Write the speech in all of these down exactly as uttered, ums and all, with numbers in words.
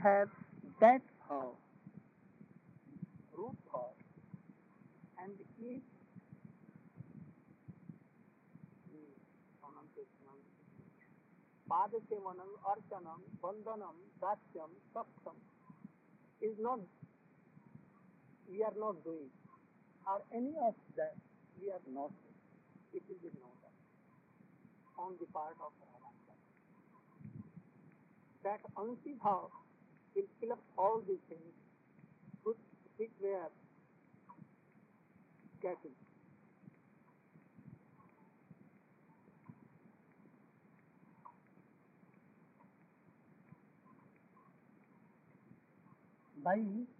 have that thought, root thought, and each Padasevanam, Archanam, Bandhanam, Dasyam, Saptam is not, we are not doing, or any of that we are not doing. It is not on the part of Radha. That Ansi Bhav will fill up all these things which, which we are getting. By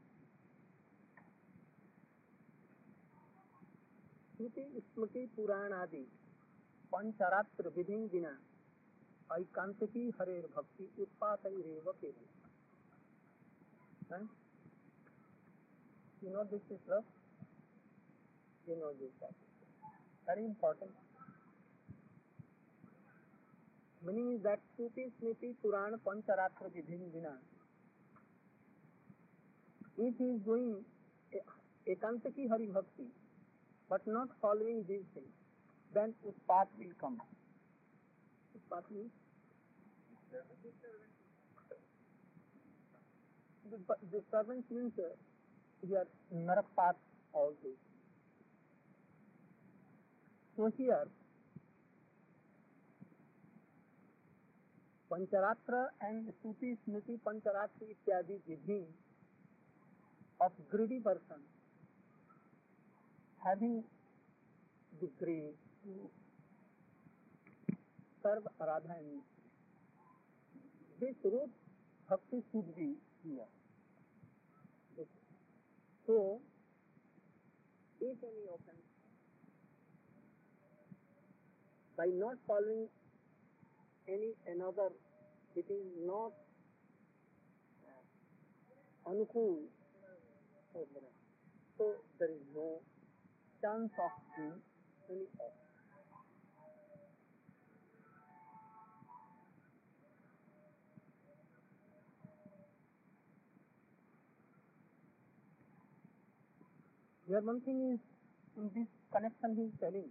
Shruti Smriti Puranadi Pancharaत्र Vidhin Vina Aikantiki Harer Bhakti Utpatairev Keval. You know this is love? You know this topic. Very important. Meaning is that Shruti Smriti Puran Pancharatra Vidhin Vina, if he is doing Ekantaki Hari Bhakti but not following these things, then Utpat will come. Utpat means disturbance means uh, here Narak path also. So here Pancharatra and Shruti Smriti Pancharatra ityadi vidhi of greedy person having the greed to serve Radha and this root bhakti should be here. So, if any offense, by not following any another, it is not anukul, so there is no chance of doing any offense. Here one thing is, in this connection he is telling,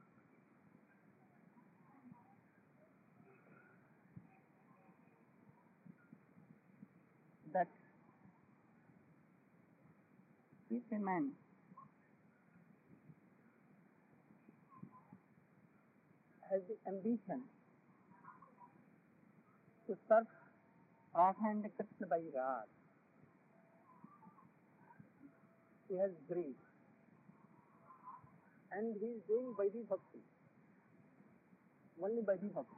that if a man has the ambition to serve Radha and Krishna by Rag, he has greed, and he is doing Vaidhi Bhakti, only Vaidhi Bhakti.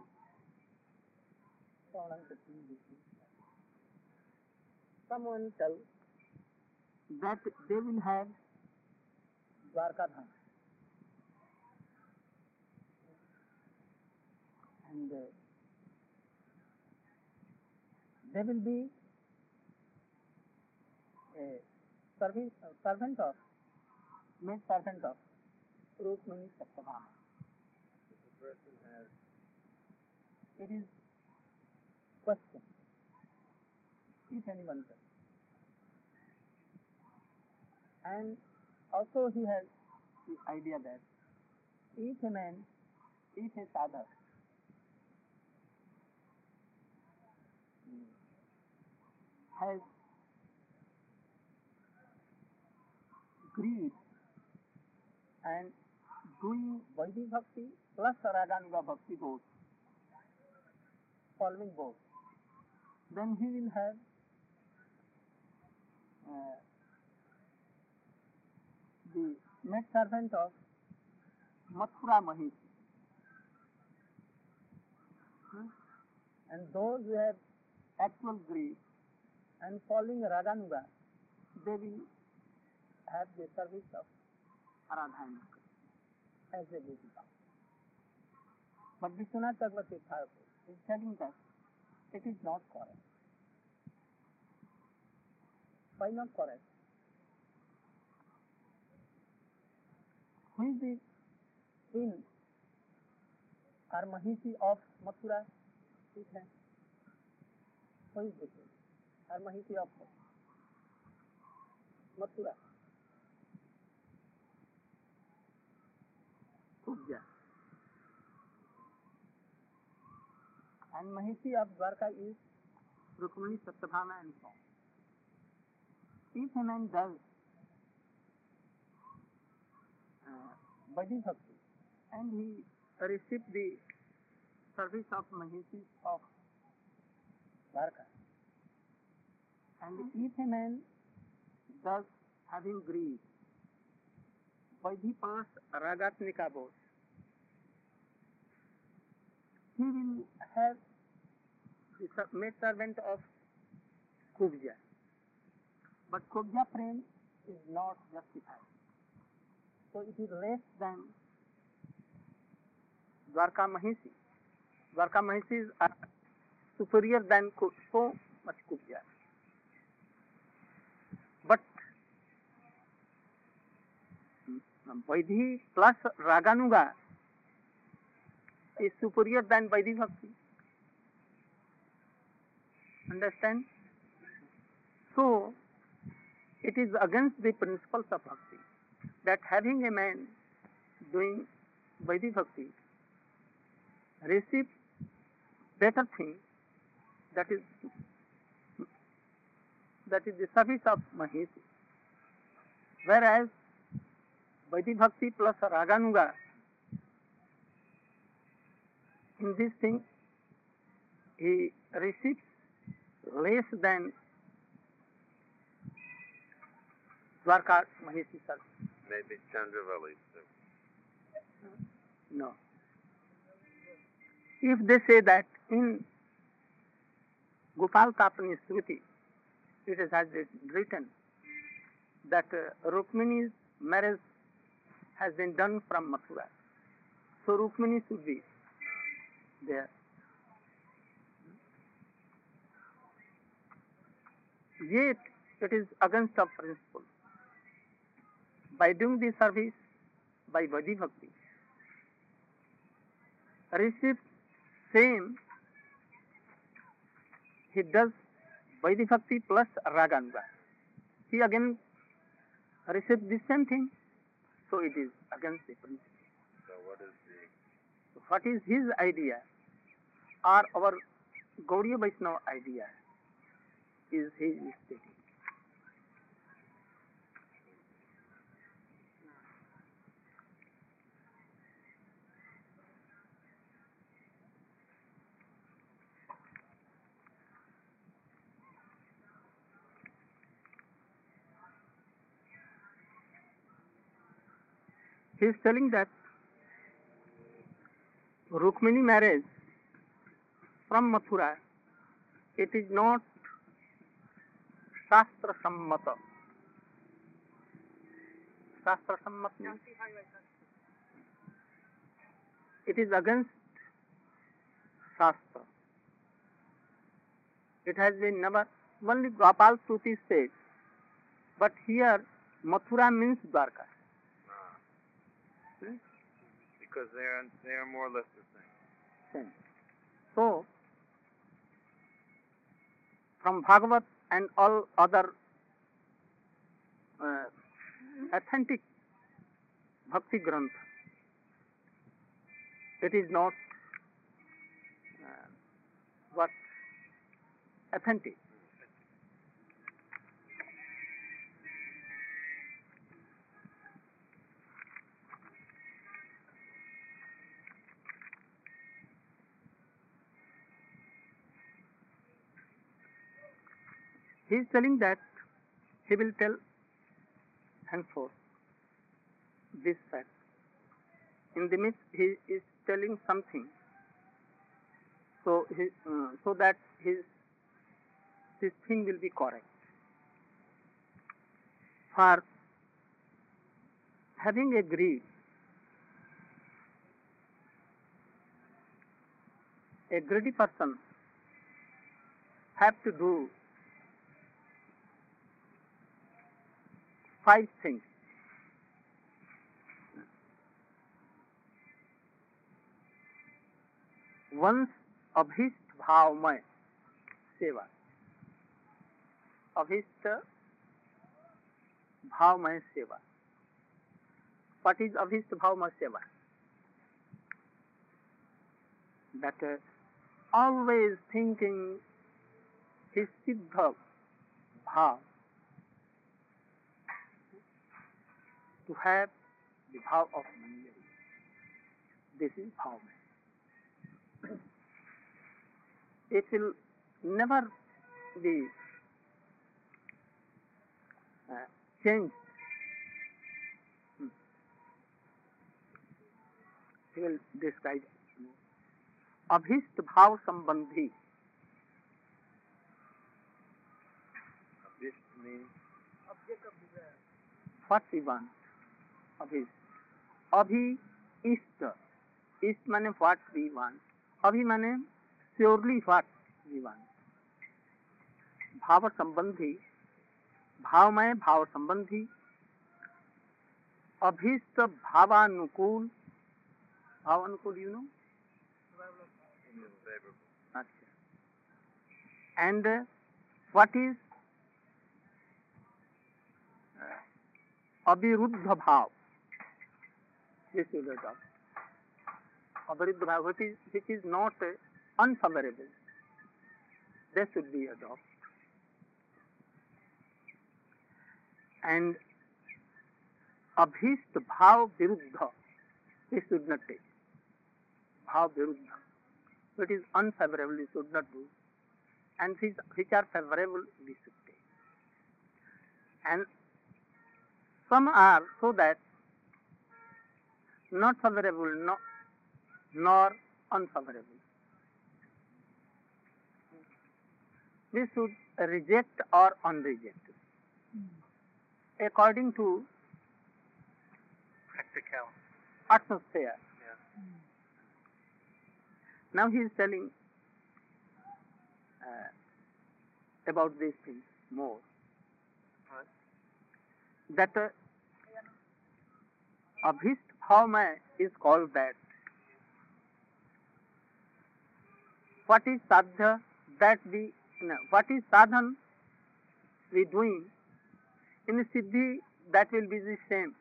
Someone tells that they will have Dwarka Dham, and uh, they will be a service, uh, servant of, made servant of Rukmini Satyabhama. The person has. It is question, if anyone does. And also he has the idea that if a man, if a sadhak has greed and doing Vaidhi Bhakti plus Raganuga Bhakti both, following both, then he will have uh, the maid servant of Mathura Mahishi. Hmm? And those who have actual greed and following Raganuga, they will have the service of Radha as a duty. But Vishwanath Chakravarti Thakur is telling that it is not correct. Why not correct? Who is the queen or Mahishi of Mathura? Who is the queen? or Mahiti of Mathura. Kubja. And Mahiti of Dwarka is Rukmini, Satyabhama and so on. If a man does uh, Vaidhi Bhakti and he receives the service of Mahiti of Dwarka, and if a man does having greed, Vaidhi plus Ragatmika both, he will have the maid servant of Kubja. But Kubja prem is not justified. So it is less than Dwarka Mahisi. Dwarka Mahisi is uh, superior than so much Kubja. But Vaidhi plus Raganuga is superior than Vaidhi Bhakti. Understand? So, it is against the principles of Bhakti that having a man doing Vaidhi Bhakti receives better thing, that is that is the service of Mahisi. Whereas Vaidhi Bhakti plus Raganuga, in this thing he receives less than Dwarka Mahisi service. Maybe Chandravali. No. If they say that in Gopal Tapani Smriti, it is has written that uh, Rukmini's marriage has been done from Mathura. So Rukmini should be there. Yet it is against our principle. By doing the service by Vaidhi Bhakti, receives same, he does Vaidhi Bhakti plus Raganuga. He again receives the same thing, so it is against the principle. So what is the... What is his idea or our Gaudiya Vaishnava idea is his stating. He is telling that Rukmini marriage from Mathura, it is not Shastra Sammata. Shastra Sammata means it is against Shastra. It has been never, only Gopal Shruti says, but here Mathura means Dwarka. Ah. Because they are, they are more or less the same. Same. So, from Bhagavat and all other uh, authentic Bhakti Granth, it is not uh, what authentic. He is telling that he will tell henceforth this fact. In the midst, he is telling something, so he, uh, so that his this thing will be correct. For having a greed, a greedy person have to do five things. Once abhist bhavmay seva. अभीष्ट भावमय सेवा. What is अभीष्ट भावमय सेवा? That uh, always thinking his siddha bhav, to have the bhav of manjari. This is bhavmay. It will never be uh, changed. Hmm. He will describe अभीष्ट भाव संबंधी. Abhisht means what we want. अभीष्ट. अभी इष्ट. इष्ट माने what we want. अभी माने surely what we want. भाव संबंधी, भावमय भाव संबंधी, अभीष्ट भावानुकूल. भावानुकूल you know? अच्छा. And uh, what is uh, अविरुद्ध भाव? This is the topic. अविरुद्ध भाव, which is which is not uh, unfavorable. There should be a dog. And अभीष्ट भाव विरुद्ध, this should not take. भाव विरुद्ध, which is unfavorable, we should not do. And which, which are favorable, we should take. And some are so that not favorable, no, nor unfavorable. We should reject or unreject according to practical atmosphere. Yeah. Now he is telling uh, about these things more. What? That uh, अभीष्ट भावमय is called that. What is sadhya that we, no, what is sadhan we doing in siddhi, that will be the same.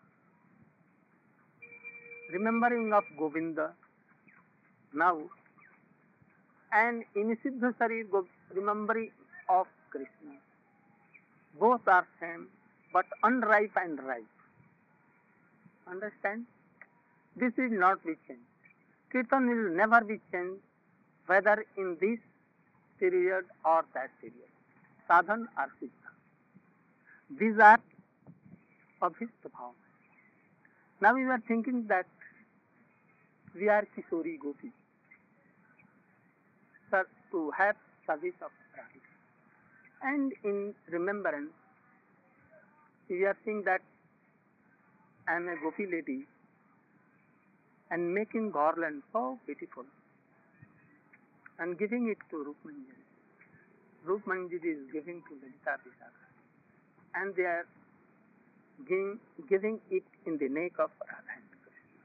Remembering of Govinda now, and in siddha sharir remembering of Krishna. Both are same, but unripe and ripe. Understand? This will not be changed. Kirtan will never be changed, whether in this period or that period. Sadhan or siddha. These are abhishta bhav. Now we are thinking that we are Kishori Gopi, sir, to have service of Radhika. And in remembrance, we are seeing that I am a Gopi lady and making garland so beautiful and giving it to Rukmanjari. Rukmanjari is giving to Lalita Vishakha, and they are giving, giving it in the neck of Radha and Krishna.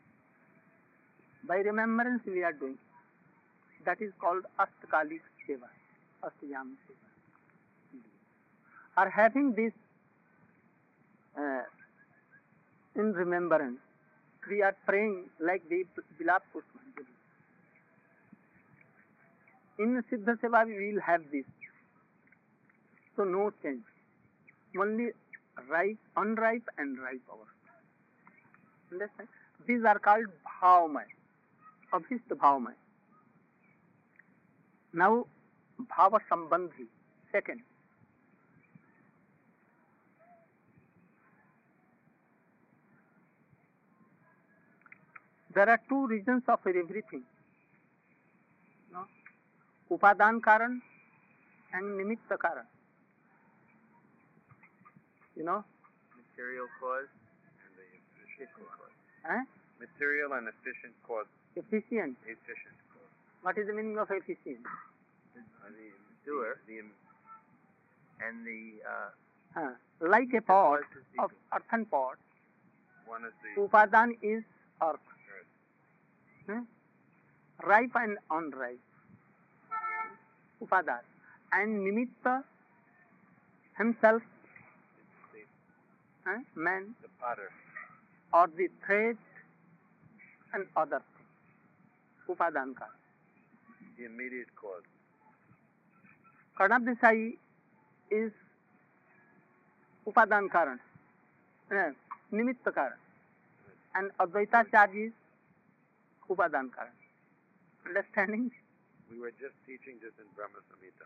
By remembrance we are doing. That is called Astakalik Seva, Astayam Seva. Or having this uh, in remembrance, we are praying like the Bilap Pushpanjali. In Siddha Seva we will have this. So no change. Only ripe, unripe and ripe hours. Understand? These are called Bhavamay, Abhishta Bhavamay. Now, Bhava Sambandhi, second. There are two reasons of everything. No? Upadan Karan and Nimitta Karan. You know? Material cause and the efficient cause. Eh? Material and efficient cause. Efficient. Efficient cause. What is the meaning of efficient? Uh, the doer. The, and the uh, Uh, like a pot cause is the- of earthen pot, one is the Upadan is earth. earth. Hmm? Ripe and unripe. Upadan. And Nimitta himself, the, uh, man, the potter. or the thread and other things. Upadan karan. The immediate cause. Karna Desai is Upadan karan, uh, Nimitta karan, and Advaitacharya is Upadan karan. Understanding? We were just teaching this in Brahma Samhita.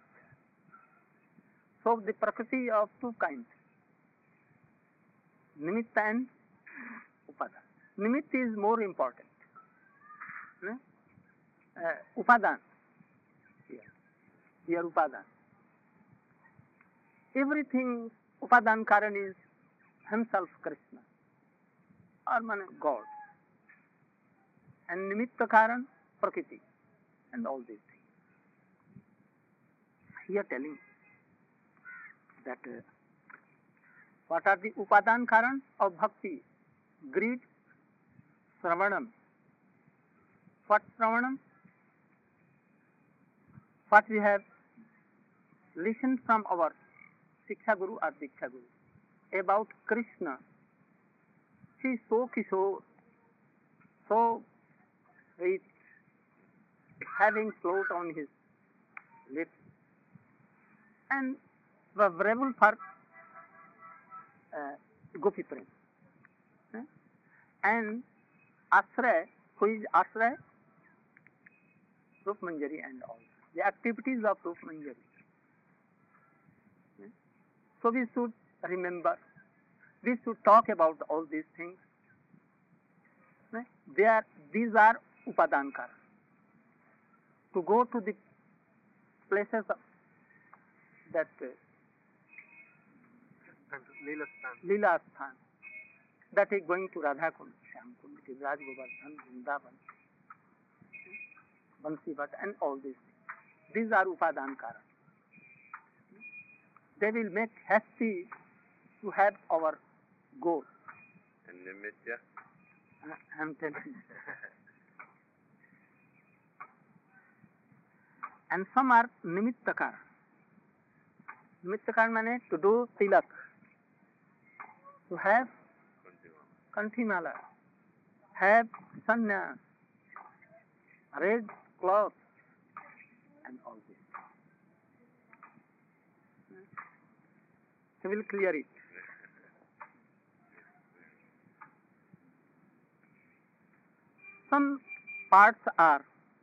So the Prakriti of two kinds, Nimitta and Upadan. Nimitta is more important. No? Uh, upadan. Here. Here Upadan. Everything Upadan Karan is himself Krishna or man God. And Nimitta Karan, Prakriti. And all these things. Here telling that uh, what are the Upadan Karan of Bhakti? Greed, Sravanam. What Sravanam? What we have listened from our Shiksha Guru or Diksha Guru about Krishna. He is so kishore, so sweet, having float on his lips, and favorable for uh, Gopi Prem. Eh? And Ashray, who is Ashray? Rup Manjari and all. The activities of Rup Manjari. Eh? So we should remember, we should talk about all these things. Eh? They are, these are Upadan Karan. To go to the places of that uh, Leela Sthan, that is going to Radha Kund, Shyam Kund, Giriraj Govardhan, Vrindavan, Bansi Bhat, and all these things. These are Upadan Karan. They will make hasty to have our goal. And Nimitta? Uh, I am telling you. And some are Nimitta Karan. Nimitta Karan means to do tilak, to have kanthimala, have sannyas, red cloth, and all this. He will clear it. Some parts are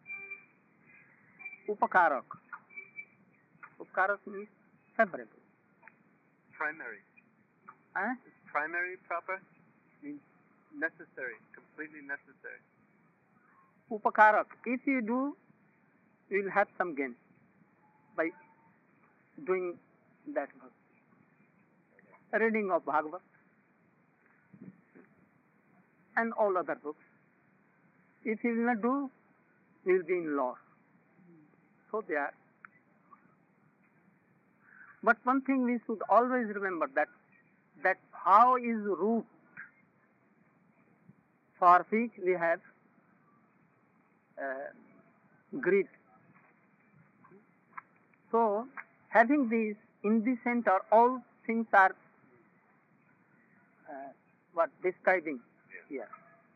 upakarak. Upakarak means favorable. Primary. Eh? Primary proper means necessary, completely necessary. Upakarak. If you do, you will have some gain by doing that work. Reading of Bhagavad and all other books. If you will not do, you will be in loss. So they are. But one thing we should always remember, that that bhav is root for which we have uh, greed. So having these in the center, all things are uh, what describing here.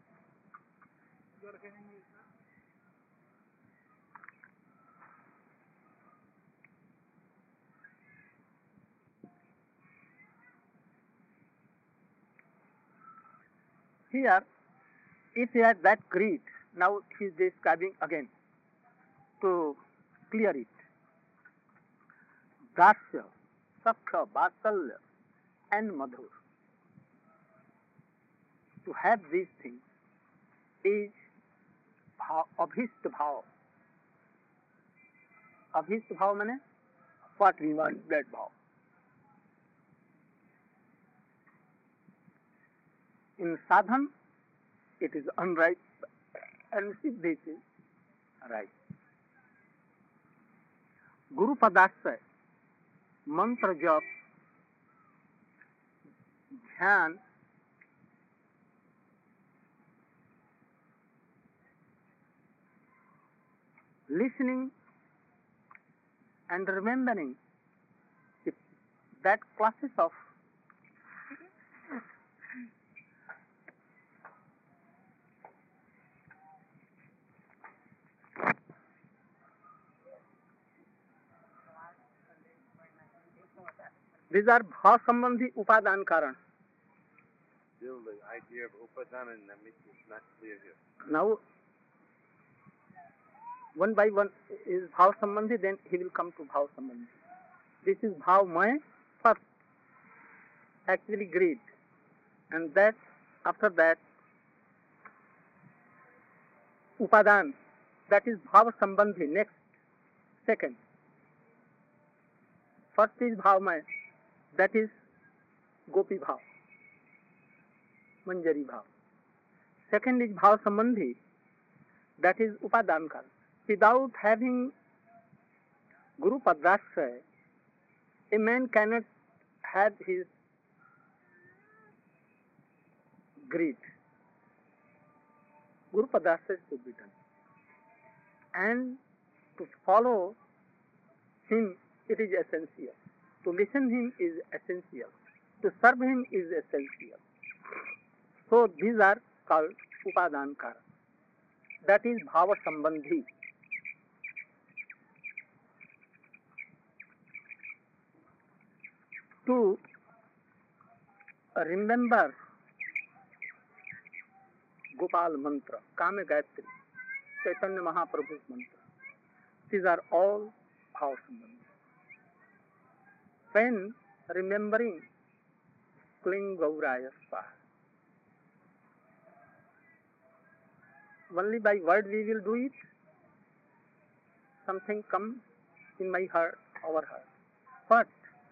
Here, if he had that greed, now he is describing again to clear it. Dasya, Sakha, Vatsalya, and Madhur. To have these things is bhav, abhist bhav. Abhist bhav means what we want, that bhav. In sadhan, it is unright, and siddhi is right. Guru Padasya, mantra jap, dhyan, listening and remembering the that classes of these are bhav sambandhi upadan karan. Still, the idea of upadana nimitta is not clear here. Now, one by one is bhav sambandhi, then he will come to bhav sambandhi. This is bhav maya first, actually greed, and that after that upadan, that is bhav sambandhi, next, second. First is bhav maya, that is gopi bhav, manjari bhav. Second is bhav sambandhi, that is upadan karan. Without having Guru Padrashraya, a man cannot have his greed. Guru Padrashraya should be done. And to follow him, it is essential. To listen him is essential. To serve him is essential. So these are called upadan karan. That is bhava sambandhi. To remember Gopal mantra, Kame Gayatri, Chaitanya Mahaprabhu's mantra, these are all bhava sambandhi. When remembering Kling Gauraya Swaha, only by word we will do it, something comes in my heart, our heart. But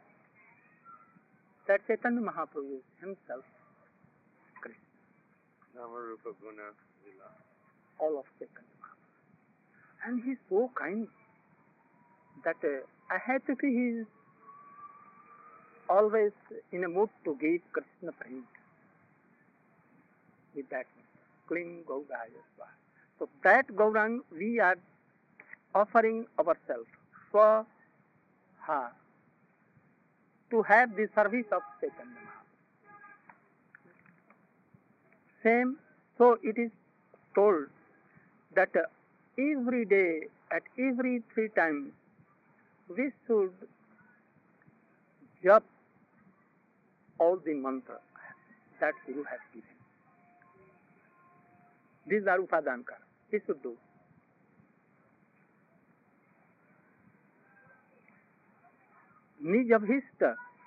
that Chaitanya Mahaprabhu is himself Krishna. Namarupa Guna Lila. All of Chaitanya Mahaprabhu. And he is so kind that uh, I had to see he is always in a mood to give Krishna praise with that Kling Gauraya Swaha. So that Gaurang we are offering ourselves, Swaha, to have the service of Chaitanya Mahaprabhu. Same, so it is told that uh, every day, at every three times, we should jap all the mantra that Guru has given. These are upadan karan. We should do. निज अभीष्ट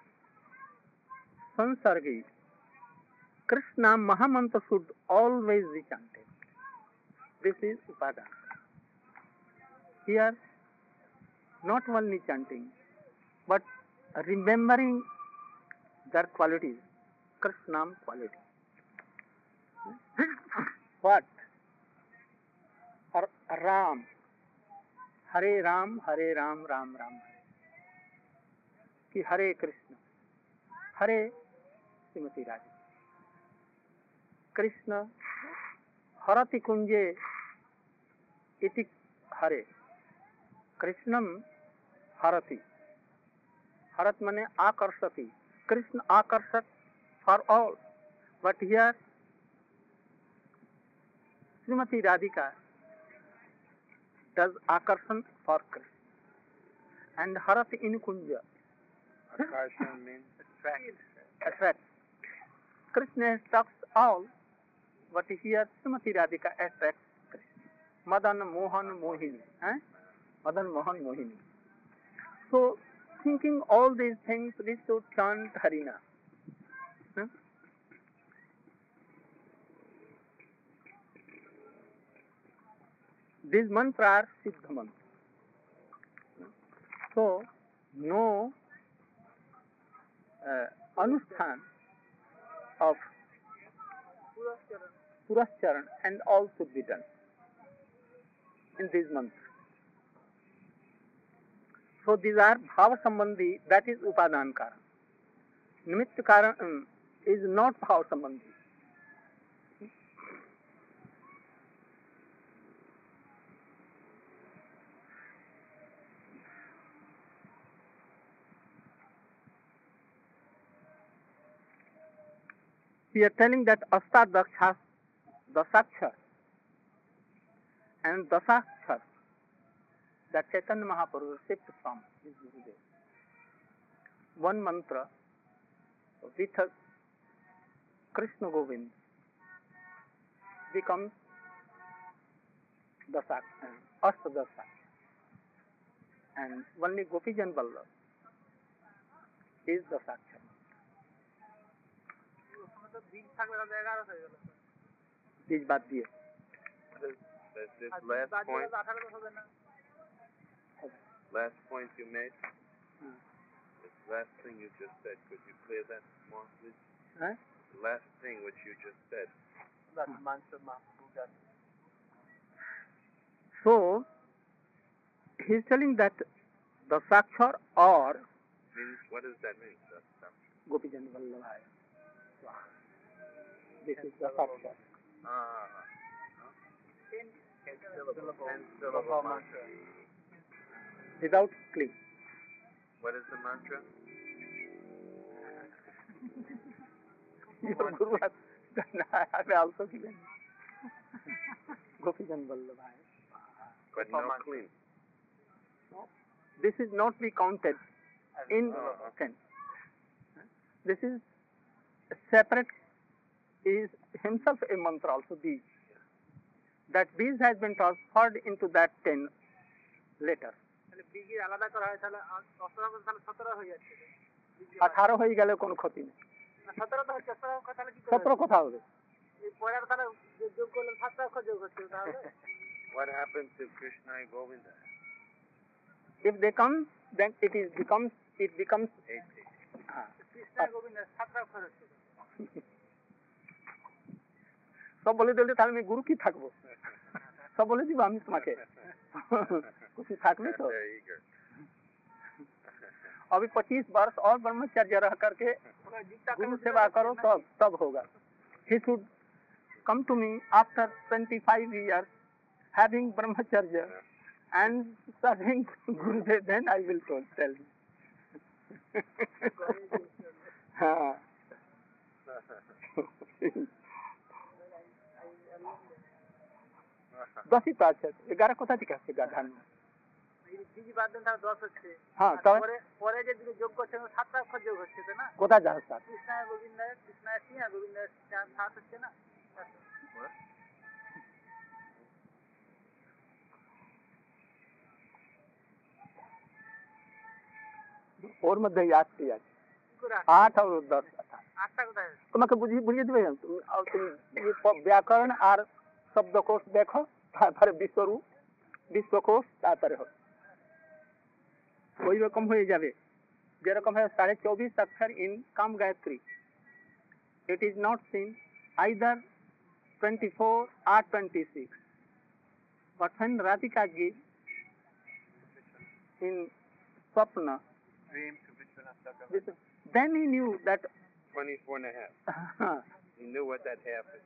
संसर्गी Krishna Mahamantra should always be chanted. This is upadan. Here, not only chanting, but remembering their qualities, Krishnam quality. What? Ram. Hare Ram, Hare Ram, Ram Ram Hare. कि हरे कृष्ण, हरे श्रीमती राधिका. कृष्ण हरति कुंजे इति हरे. कृष्णम हरति. हरत माने आकर्षति. कृष्ण आकर्षक for all. But here Shrimati Radhika does आकर्षण for Krishna. And हरति in Kunj. Akarshan means attract. Attract. Krishna attracts all, but here Srimati Radhika attracts Krishna. Madan Mohan Mohini. Eh? Madan Mohan Mohini. So, thinking all these things, we should chant Harina. Eh? These mantras are Siddha mantra. So, no Uh, anusthan of Purascharan and all should be done in these mantras. So these are bhava sambandhi, that is upadan karan. Nimitta karan um, is not bhava sambandhi. he is telling that Astadakshas, Dasakshar, and Dasakshar, that Chaitanya Mahaprabhu received from his Gurudev. One mantra with a Krishna Govind becomes Dasakshar, Astadakshar. And only Gopijan Vallabh is Dasakshar. बीज बात दिए This, this last point, last point you made, Hmm. this last thing you just said, could you clear that more, please? Huh? The last thing which you just said. So he is telling that Dasakshar or Means, what does that mean? That's, that's, Gopijan Vallabh. This is Dasakshar. ah, ten syllable mantra. Without click. What is the mantra? Your Guru has have also given. Gopijan Vallabh. But no clean. This is not be counted in Oh, okay. ten. This is separate, is himself a mantra also, these. That these has been transferred into that ten later. আঠারো হয়ে গেলে কোনো ক্ষতি নেই সতেরো কথা হবে What happened to Krishna and Govinda? if they come then it is becomes it becomes eighty. সব বলে দিলে তাহলে আমি গুরু কি থাকবো সব বলে দিব আমি তোমাকে कुछ থাকলে तो They're eager. अभी पच्चीस वर्ष और ब्रह्मचर्य रह करके गुरु सेवा करो तब तब होगा he should come to me after twenty-five years having brahmacharya and serving Gurudev, then I will tell you. हाँ दस ही तो আছে এগারো কোথা থেকে আসছে গাধান হ্যাঁ তবে পরে যে দুটো যোগ করছে সাতটা অক্ষর যোগ হচ্ছে তো না কোথায় যাচ্ছে স্যার কৃষ্ণায় গোবিন্দায় কৃষ্ণায় সিংহ গোবিন্দায় সাত হচ্ছে না ওর মধ্যে আটটি আছে আট আর দশ আটটা কোথায় তোমাকে বুঝিয়ে বুঝিয়ে দেবে তুমি আর তুমি ব্যাকরণ আর শব্দকোষ দেখো তারপরে বিশ্বরূপ বিশ্বকোষ তারপরে হবে ওই রকম হয়ে যাবে যেরকম হয় সাড়ে চব্বিশ অক্ষর ইন কাম Gayatri it is not seen either twenty-four or twenty-six but when Radhika gives in Swapna this, then he knew that Twenty-four and a half. He knew what that half is.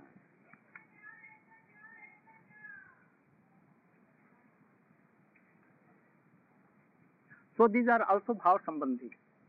so these are also bhav sambandhi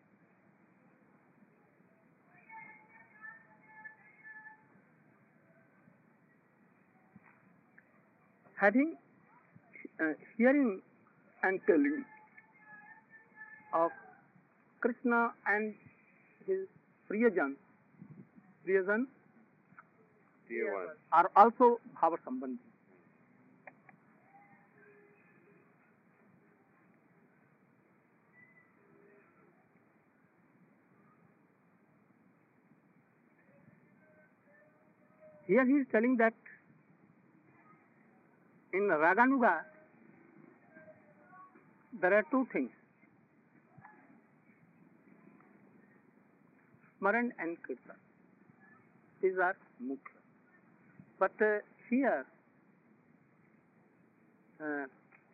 having uh, hearing and telling of Krishna and his Priyajan, Priyajan Dear one. are also bhava sambandhi. Here he is telling that in Raganuga there are two things, Smaran and Kirtan. These are mukhya. But uh, here uh,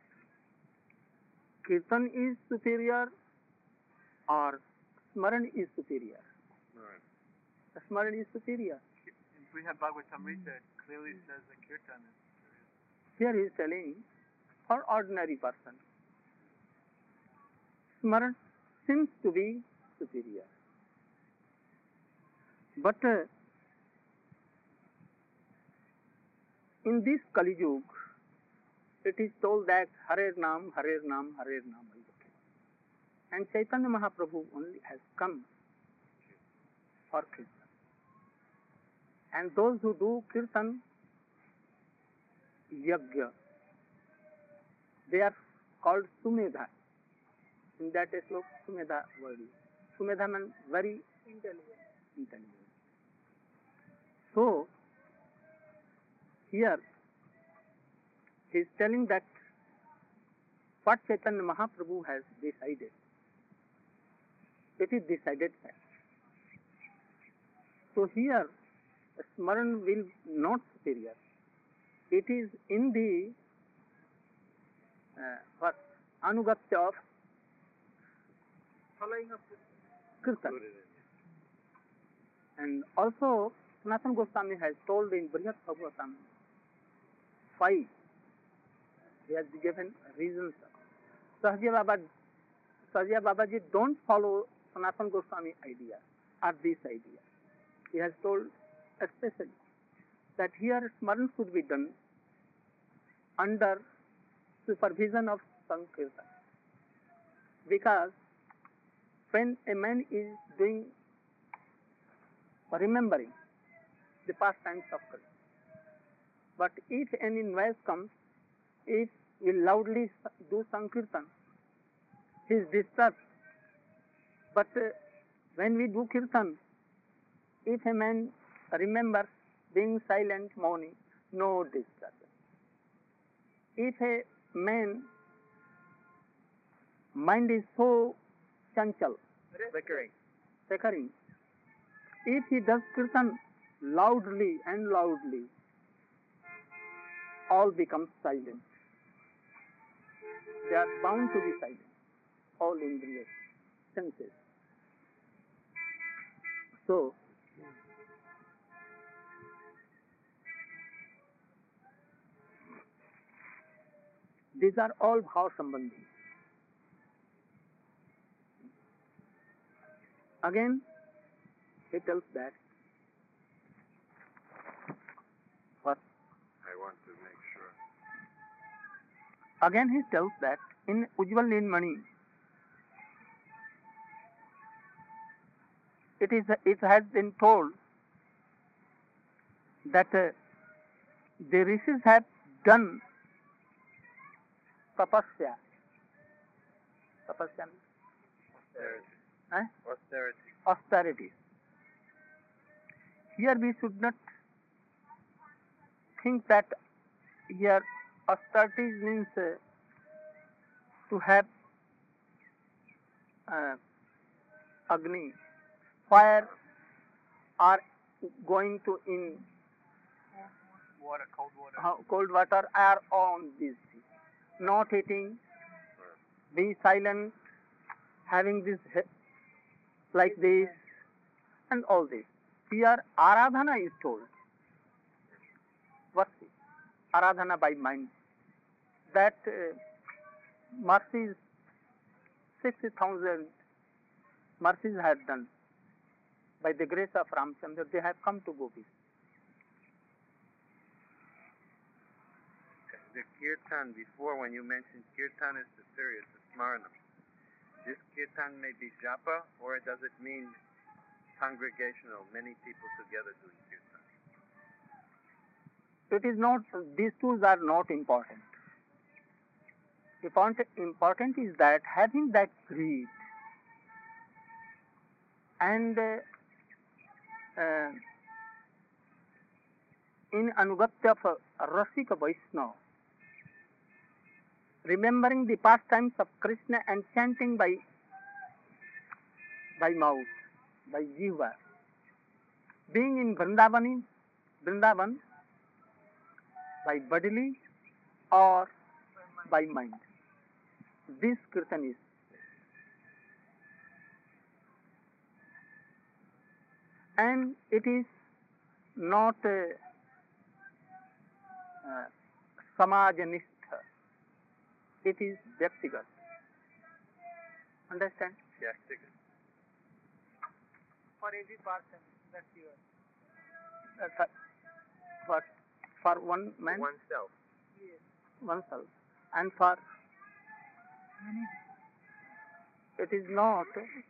Kirtan is superior or Smaran is superior? Right. Smaran is superior. We have Bhagavatamrita clearly says that Kirtan is Here he is telling for ordinary person, Smaran seems to be superior. But uh, in this Kali Yuga, it is told that Hare Nam, Hare Nam, Hare Nam. And Chaitanya Mahaprabhu only has come for Kirtan. And those who do Kirtan, Yajna, they are called Sumedha. In that slok, Sumedha word. Sumedha means very intelligent. intelligent. So, here, he is telling that what Chaitanya Mahaprabhu has decided, it is decided fact. So here, Smaran will not superior. It is in the uh, what anugatya of following of Kirtan. And also, Sanatana Goswami has told in Brihad Bhagavatam five, he has given reasons. Sahajya Baba, Sahajya Babaji don't follow Sanatana Goswami idea or this idea. He has told especially that here Smaran should be done under supervision of Sankirtan. Because when a man is doing, remembering the past times of Krishna, but if any noise comes, if we loudly do Sankirtan, he is disturbed. But uh, when we do Kirtan, if a man remembers being silent morning, no disturbance. If a man mind is so chanchal, Flickering. flickering, if he does Kirtan loudly and loudly, all becomes silent. They are bound to be silent, all indriyas, senses. So, these are all bhav sambandhi. Again, he tells that what? I want to make sure. Again, he tells that in Ujjwal Nilmani, it is it has been told that uh, the rishis have done tapasya. Tapasya means Austerity. eh? Austerity. austerities. Here we should not think that here austerities means uh, to have uh, agni, fire, or going to in Water, cold water. uh, cold water or on these things. Not eating, be silent, having this he- like this, and all this. Here Aradhana is told. Worship. Aradhana by mind. That uh, mercies, sixty thousand mercies have done. By the grace of Ramchandra, they have come to Gopi. The kirtan, before when you mentioned kirtan is the serious, the smaranam. This kirtan may be japa, or does it mean congregational, many people together doing kirtan? It is not, these tools are not important. Important, important is that having that greed and uh, uh, in Anugatya of uh, Rasika Vaishnava, remembering the pastimes of Krishna and chanting by by mouth, by jiva, being in Vrindavan, Vrindavan by bodily or by mind. This kirtan is. And it is not uh, uh, samajanistha. It is vyaktigat. Understand? Yes, take it. For every person, that's yours. Uh, th- what? for one man, oneself. oneself, and for it is not.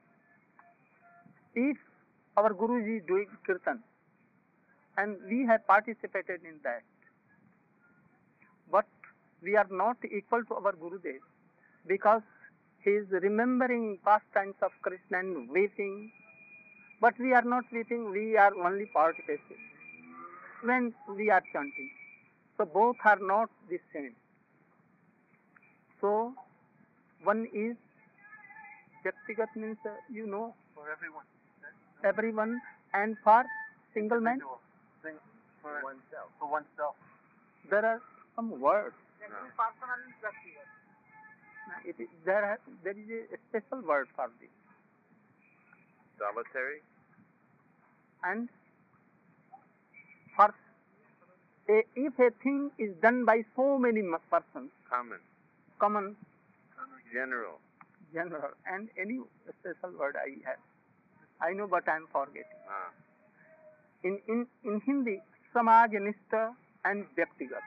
If our Guruji is doing kirtan, and we have participated in that, but we are not equal to our Gurudev because he is remembering pastimes of Krishna and weeping, but we are not weeping, we are only participating when we are chanting. So both are not the same. So one is Vyaktigat means uh, you know For everyone. everyone, and for single man Individual. Sing- For Oneself. For oneself. there are some words. No. It is, there, are, there is a special word for this. Solitary. And for a, if a thing is done by so many m- persons, Common. common, General. general, and any special word I have, I know, but I am forgetting. Ah. In in in Hindi, Samajnishta and Vyaktigat.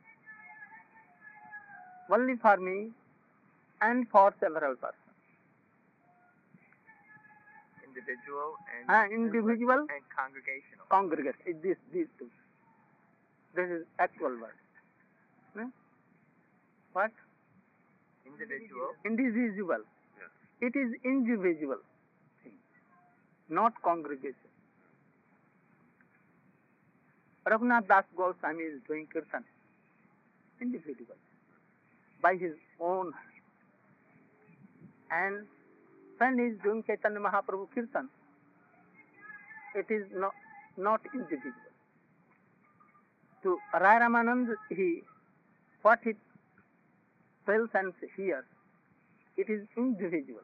Only for me and for several persons. Individual and Ah, individual, and congregational. congregate. It- This these two. This is actual word. Hmm? What? Individual. Indivisible. Yes. It is individual thing, not congregation. Raghunath Das Goswami is doing kirtan, individual, by his own hand. And when he is doing Chaitanya Mahaprabhu kirtan, it is not, not individual. To Rai Ramanand, he, what he tells and hears, it is individual.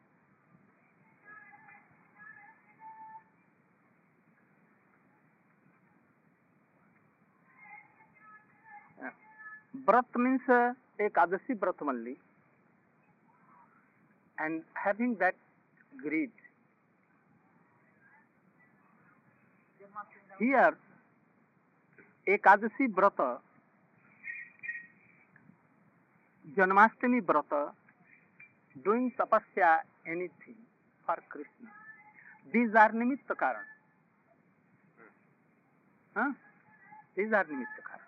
Brat means uh, Ekadasi Brat only, and having that greed. Here, Ekadasi Brata, Janmashtami Brata, doing tapasya, anything for Krishna. These are Nimitta Karan. Huh? These are Nimitta Karan.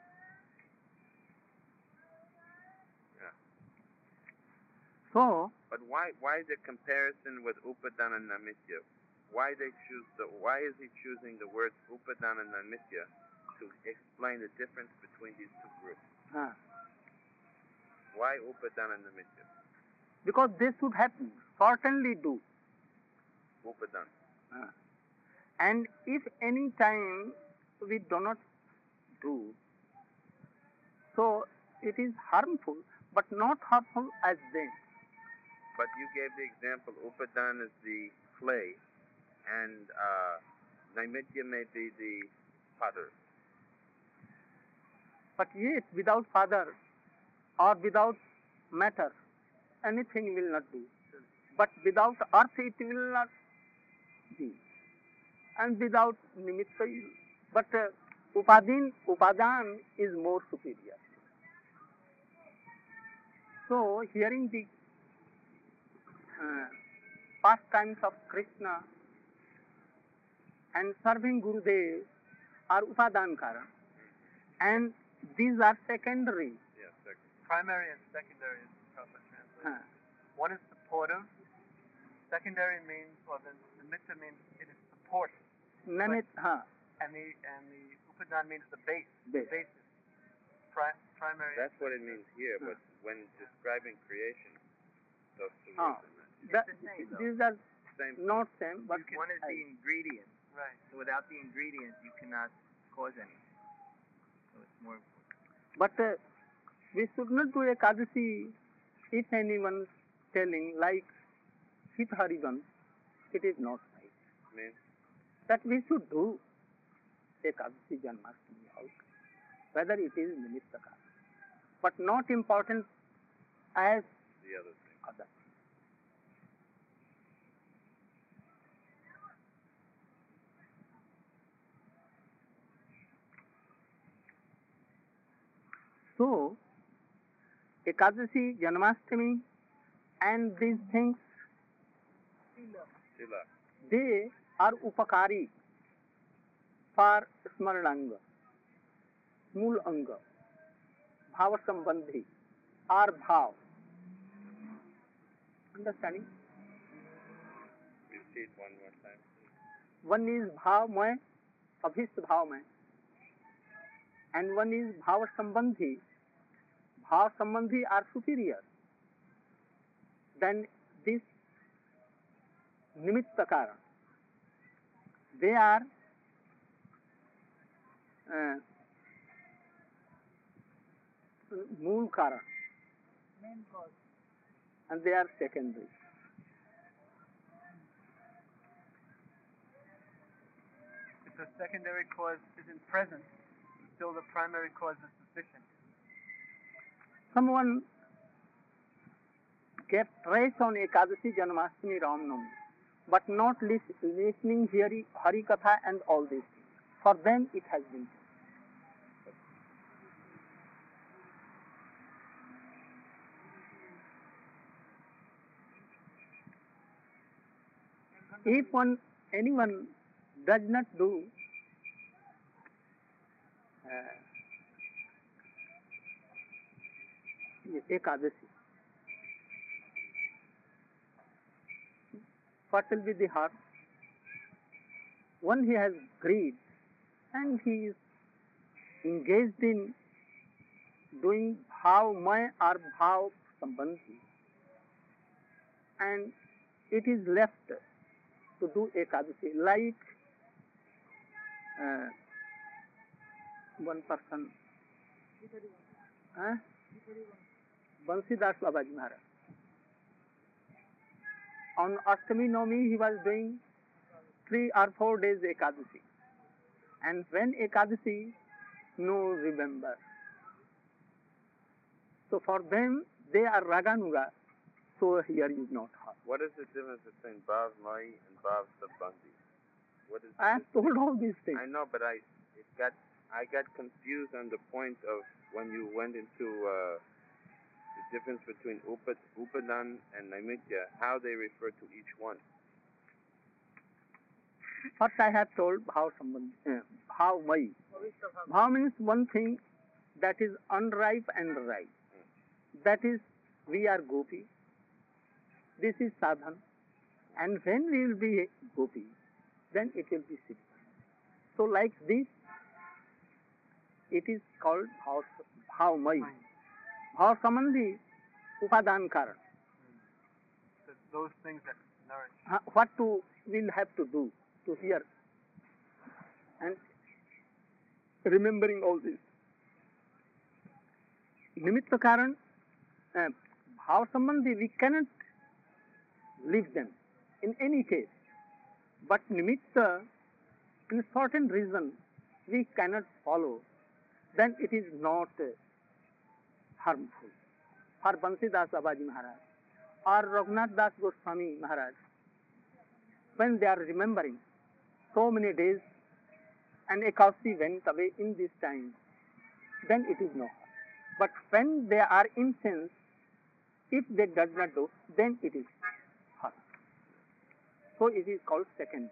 So, But why why the comparison with Upadana and Namitya? Why they choose the why is he choosing the words Upadana and Namitya to explain the difference between these two groups? uh, Why Upadana and Namitya? because they should happen, certainly do. Upadana. Uh, and if any time we do not do, so it is harmful, but not harmful as then. But you gave the example Upadana is the clay and uh, Naimitya may be the potter. But yet, without father or without matter, anything will not do. But without earth, it will not be. And without nimitta, but uh, upadin, upadan is more superior. So, hearing the uh, pastimes of Krishna and serving Gurudev are upadan karan, and these are secondary. Yes, second. Primary and secondary is the proper translation. Uh, One is supportive. Secondary means, well, the, the mitzvah means it is support. nanit, huh, And the and the upadan means the base. Base. The basis. Pri- primary. That's what it means here, Hmm. but when describing creation, those two Ah. words are mentioned. that, the same, though. these are Same. not same, but One is the ingredient. Right. So without the ingredients, you cannot cause anything. So it's more important. But uh, we should not do Ekadasi if anyone telling like Hit Harivan, it is not right. Means That we should do Ekadasi Janmashtami out, whether it is Nimittaka, but not important as the other thing. other. So, Ekadasi, Janmashtami, and these things, Sila. they are upakari for Smarananga, Mool Anga, Bhava Sambandhi, or Bhav. Understanding? Repeat one more time. One is Bhavmay, Abhist Bhavmay, and one is Bhava Sambandhi. Bhav Sambandhi are superior than this Nimitta Karan. They are uh, Mool Karan, Main cause. and they are secondary. If the secondary cause isn't present, still the primary cause is sufficient. Someone kept trace on Ekadasi, Janmashtami, Ramnavami, but not lis- listening, hearing Hari Katha and all these things. For them it has been. If one, anyone does not do uh, Ekadasi, what will be the harm? One, he has greed and he is engaged in doing bhavmay or bhav sambandhi, and it is left to do Ekadasi, like uh, one person, huh? Bansidas Babaji Maharaj. On Ashtami Navami he was doing three or four days Ekadasi, and when Ekadasi, no remember. So for them they are Raganuga, so here is not hard. What is the difference between Bhav Mai and Bhav Sambandhi? What is the I have told all these things. I know, but I it got I got confused on the point of when you went into uh, the difference between Upad, Upadan and Naimitya, how they refer to each one. First I have told Bhav Sambandhi, uh, Bhav Mai. Bhav means one thing that is unripe and ripe. That is, we are Gopi. This is sadhan. And when we will be Gopi, then it will be siddha. So like this, it is called Bhav, bhav Mai. Bhav Sambandhi, Upadan Karan. So those things that nourish. Uh, what to will have to do to hear and remembering all this. Nimitta Karan, uh, Bhav Sambandhi, we cannot leave them in any case. But Nimitta, in certain reason, we cannot follow, then it is not uh, harmful. For Bansidas Babaji Maharaj or Raghunath Das Goswami Maharaj, when they are remembering so many days and Ekadasi went away in this time, then it is no harm. But when they are in sense, if they does not do, then it is harm. So it is called secondary.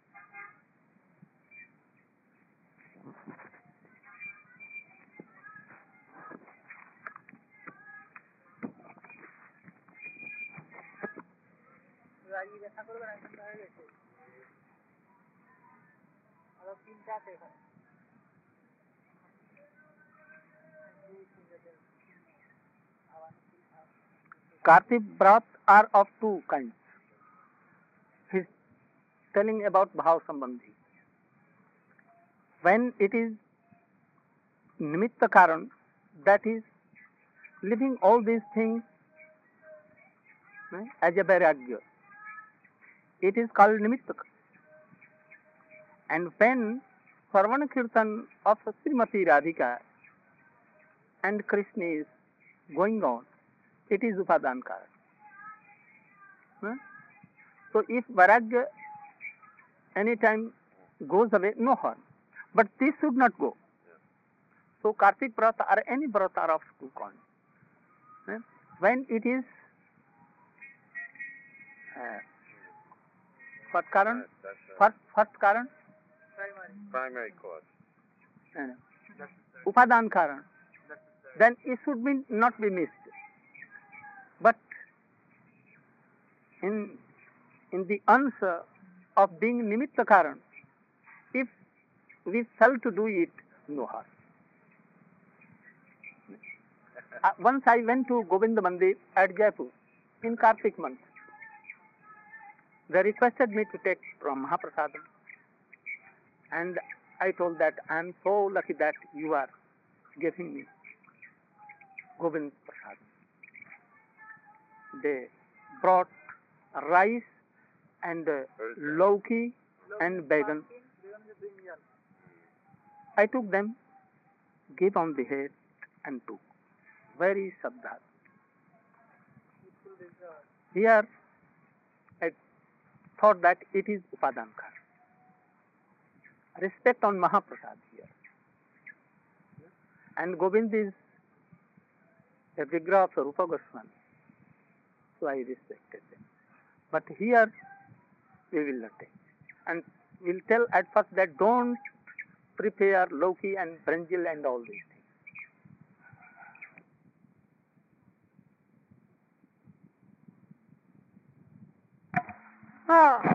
Kartik Brat are of two kinds. He is telling about Bhav Sambandhi. When it is Nimitta Karan, that is living all these things eh, as a Vairagya, it is called Nimitta. And when Sarvana Kirtan of Srimati Radhika and Krishna is going on, it is Upadan Karan. Eh? So if Vairagya any time goes away, no harm. But this should not go. So Kartik Vrat or any Vrat are of two coins. Eh? When it is uh, what Karan? Yes, that's a First, first Karan? primary cause. Uh, Upadan Karan. Then it should be not be missed. But in in the answer of being Nimitta Karan, if we fail to do it, no harm. Uh, once I went to Govind Mandir at Jaipur in Kartik month. They requested me to take from Mahaprasadam. And I told that I am so lucky that you are giving me Govind Prasadam. They brought rice and uh, lauki and baigan. I took them, gave on the head and took. Very sabdha. Here I thought that it is Upadankar. Respect on Mahaprasad here. And Govind is a vigraha of Rupa Goswami. So I respected them. But here we will not take. And we'll tell at first that don't prepare lauki and brinjal and all these things. Ah.